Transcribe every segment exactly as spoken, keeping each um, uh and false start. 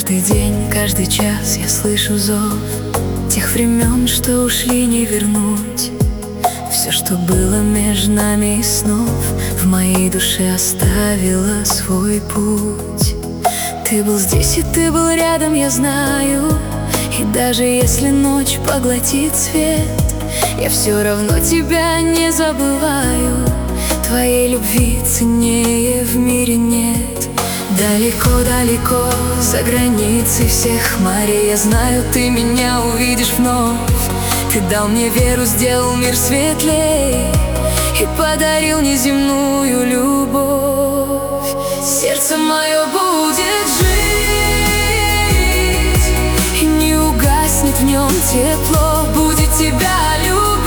Каждый день, каждый час я слышу зов тех времен, что ушли не вернуть. Все, что было между нами из снов, в моей душе оставило свой путь. Ты был здесь и ты был рядом, я знаю. И даже если ночь поглотит свет, я все равно тебя не забываю. Твоей любви ценнее в мире нет. Далеко-далеко, за границей всех морей, я знаю, ты меня увидишь вновь. Ты дал мне веру, сделал мир светлей и подарил неземную любовь. Сердце мое будет жить, и не угаснет в нем тепло. Будет тебя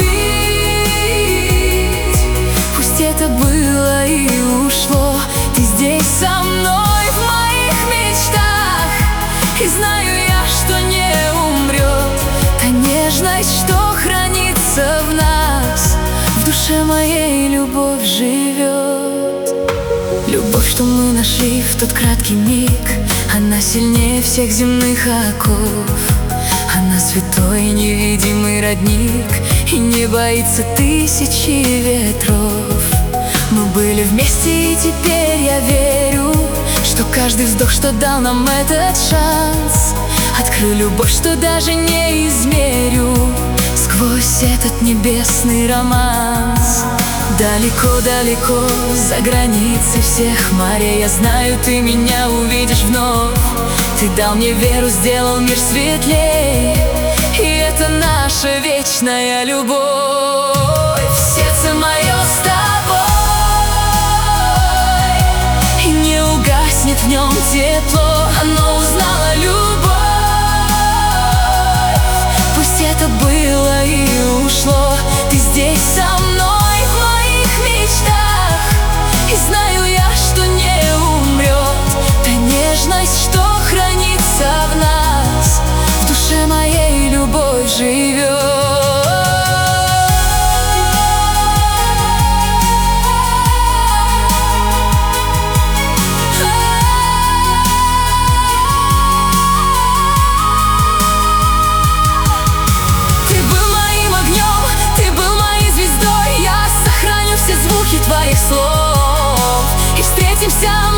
любить, пусть это было и ушло. Ты здесь со мной в моих мечтах, и знаю я, что не умрет та нежность, что хранится в нас. В душе моей любовь живет. Любовь, что мы нашли в тот краткий миг, она сильнее всех земных оков. Она святой невидимый родник и не боится тысячи ветров. Мы были вместе, и теперь я верю, что каждый вздох, что дал нам этот шанс, открыл любовь, что даже не измерю сквозь этот небесный романс. Далеко-далеко, за границей всех морей, я знаю, ты меня увидишь вновь. Ты дал мне веру, сделал мир светлей, и это наша вечная любовь. Сердце мое с тобой, и не угаснет в нем тепло. Оно узнало любовь, пусть это было и ушло. Ты здесь со мной в моих мечтах, и знаю я, что не умрет та нежность, что хранится в нас. В душе моей любовь живет. Твоих слов, и встретимся